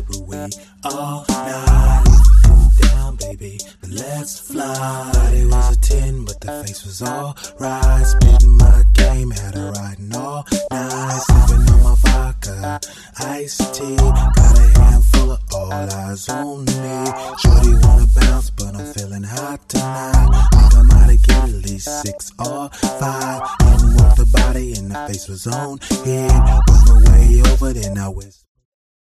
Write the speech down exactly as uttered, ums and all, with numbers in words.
but we all night. Down, baby, but let's fly. Body was a ten, but the face was all right. Spitting my game, had her riding all night. Sipping on my vodka, iced tea. Got a handful of all eyes on me. Shorty wanna bounce, but I'm feeling hot tonight. Think I might get at least six or five. And walk the body, and the face was on hit. Put my way over, then I whisper.